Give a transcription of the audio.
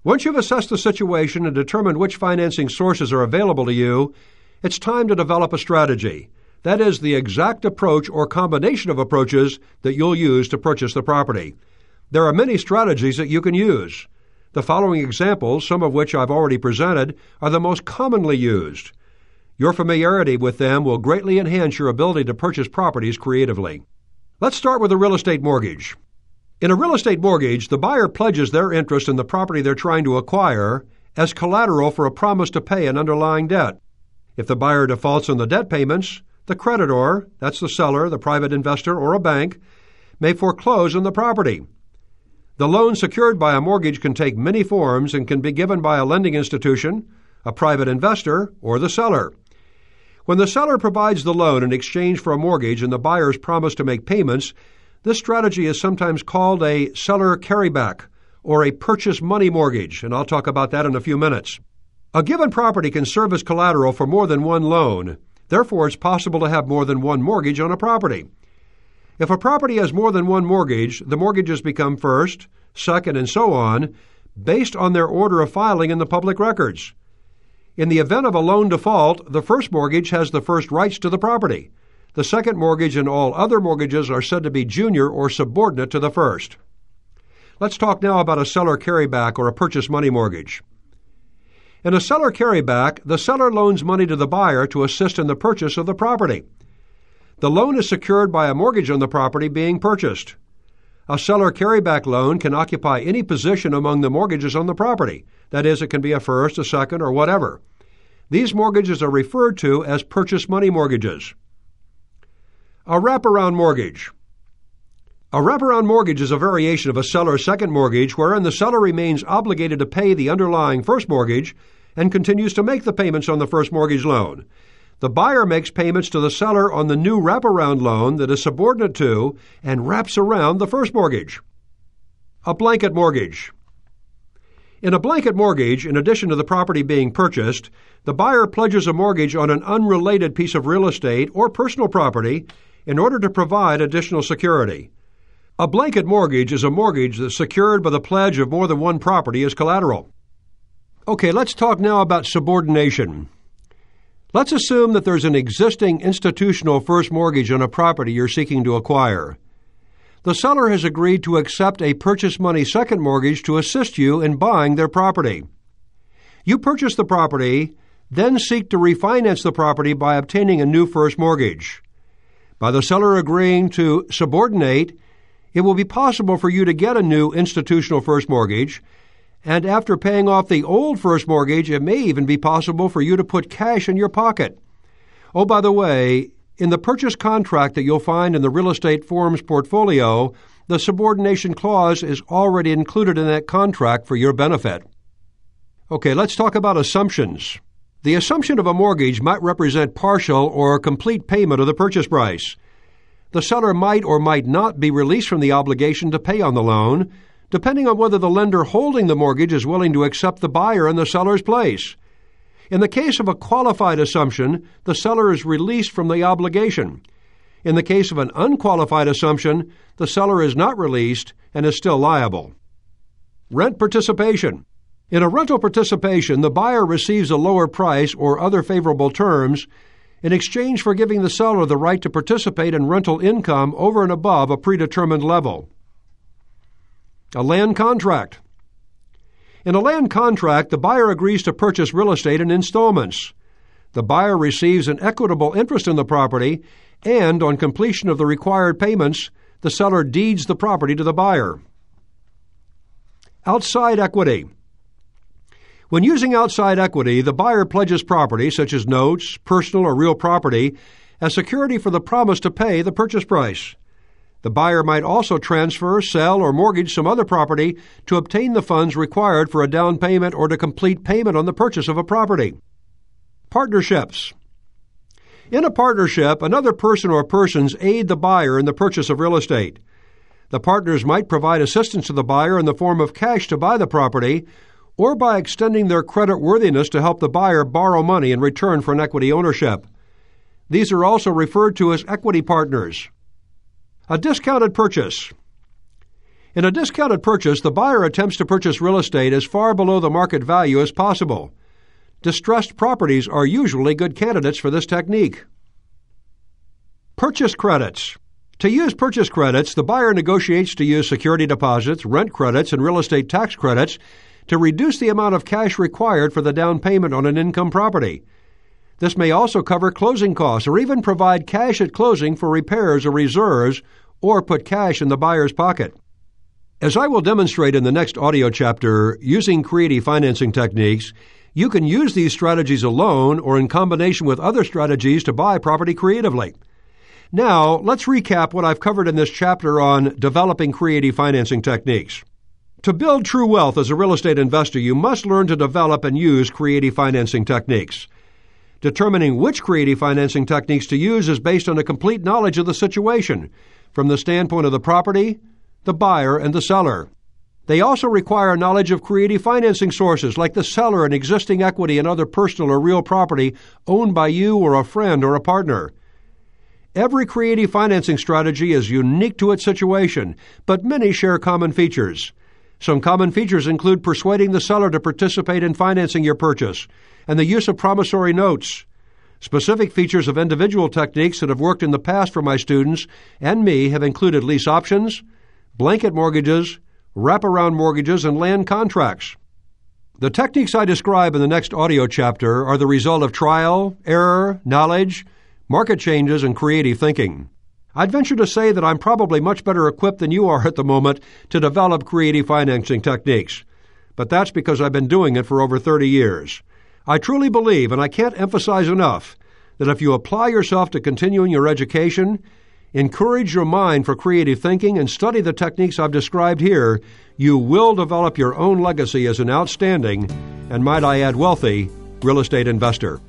Once you've assessed the situation and determined which financing sources are available to you, it's time to develop a strategy. That is, the exact approach or combination of approaches that you'll use to purchase the property. There are many strategies that you can use. The following examples, some of which I've already presented, are the most commonly used. Your familiarity with them will greatly enhance your ability to purchase properties creatively. Let's start with a real estate mortgage. In a real estate mortgage, the buyer pledges their interest in the property they're trying to acquire as collateral for a promise to pay an underlying debt. If the buyer defaults on the debt payments, the creditor, that's the seller, the private investor, or a bank, may foreclose on the property. The loan secured by a mortgage can take many forms and can be given by a lending institution, a private investor, or the seller. When the seller provides the loan in exchange for a mortgage and the buyers promise to make payments, this strategy is sometimes called a seller carryback or a purchase money mortgage, and I'll talk about that in a few minutes. A given property can serve as collateral for more than one loan. Therefore, it's possible to have more than one mortgage on a property. If a property has more than one mortgage, the mortgages become first, second, and so on, based on their order of filing in the public records. In the event of a loan default, the first mortgage has the first rights to the property. The second mortgage and all other mortgages are said to be junior or subordinate to the first. Let's talk now about a seller carryback or a purchase money mortgage. In a seller carryback, the seller loans money to the buyer to assist in the purchase of the property. The loan is secured by a mortgage on the property being purchased. A seller carryback loan can occupy any position among the mortgages on the property. That is, it can be a first, a second, or whatever. These mortgages are referred to as purchase money mortgages. A wraparound mortgage. A wraparound mortgage is a variation of a seller's second mortgage wherein the seller remains obligated to pay the underlying first mortgage and continues to make the payments on the first mortgage loan. The buyer makes payments to the seller on the new wraparound loan that is subordinate to and wraps around the first mortgage. A blanket mortgage. In a blanket mortgage, in addition to the property being purchased, the buyer pledges a mortgage on an unrelated piece of real estate or personal property in order to provide additional security. A blanket mortgage is a mortgage that's secured by the pledge of more than one property as collateral. Okay, let's talk now about subordination. Let's assume that there's an existing institutional first mortgage on a property you're seeking to acquire. The seller has agreed to accept a purchase money second mortgage to assist you in buying their property. You purchase the property, then seek to refinance the property by obtaining a new first mortgage. By the seller agreeing to subordinate, it will be possible for you to get a new institutional first mortgage, and after paying off the old first mortgage, it may even be possible for you to put cash in your pocket. Oh, by the way, in the purchase contract that you'll find in the Real Estate Forms portfolio, the subordination clause is already included in that contract for your benefit. Okay, let's talk about assumptions. The assumption of a mortgage might represent partial or complete payment of the purchase price. The seller might or might not be released from the obligation to pay on the loan, depending on whether the lender holding the mortgage is willing to accept the buyer in the seller's place. In the case of a qualified assumption, the seller is released from the obligation. In the case of an unqualified assumption, the seller is not released and is still liable. Rent participation. In a rental participation, the buyer receives a lower price or other favorable terms in exchange for giving the seller the right to participate in rental income over and above a predetermined level. A land contract. In a land contract, the buyer agrees to purchase real estate in installments. The buyer receives an equitable interest in the property, and on completion of the required payments, the seller deeds the property to the buyer. Outside equity. When using outside equity, the buyer pledges property, such as notes, personal or real property, as security for the promise to pay the purchase price. The buyer might also transfer, sell, or mortgage some other property to obtain the funds required for a down payment or to complete payment on the purchase of a property. Partnerships. In a partnership, another person or persons aid the buyer in the purchase of real estate. The partners might provide assistance to the buyer in the form of cash to buy the property, or by extending their credit worthiness to help the buyer borrow money in return for an equity ownership. These are also referred to as equity partners. A discounted purchase. In a discounted purchase, the buyer attempts to purchase real estate as far below the market value as possible. Distressed properties are usually good candidates for this technique. Purchase credits. To use purchase credits, the buyer negotiates to use security deposits, rent credits, and real estate tax credits to reduce the amount of cash required for the down payment on an income property. This may also cover closing costs or even provide cash at closing for repairs or reserves or put cash in the buyer's pocket. As I will demonstrate in the next audio chapter, using creative financing techniques, you can use these strategies alone or in combination with other strategies to buy property creatively. Now, let's recap what I've covered in this chapter on developing creative financing techniques. To build true wealth as a real estate investor, you must learn to develop and use creative financing techniques. Determining which creative financing techniques to use is based on a complete knowledge of the situation, from the standpoint of the property, the buyer, and the seller. They also require knowledge of creative financing sources like the seller and existing equity and other personal or real property owned by you or a friend or a partner. Every creative financing strategy is unique to its situation, but many share common features. Some common features include persuading the seller to participate in financing your purchase and the use of promissory notes. Specific features of individual techniques that have worked in the past for my students and me have included lease options, blanket mortgages, wraparound mortgages, and land contracts. The techniques I describe in the next audio chapter are the result of trial, error, knowledge, market changes, and creative thinking. I'd venture to say that I'm probably much better equipped than you are at the moment to develop creative financing techniques, but that's because I've been doing it for over 30 years. I truly believe, and I can't emphasize enough, that if you apply yourself to continuing your education, encourage your mind for creative thinking, and study the techniques I've described here, you will develop your own legacy as an outstanding, and might I add wealthy, real estate investor.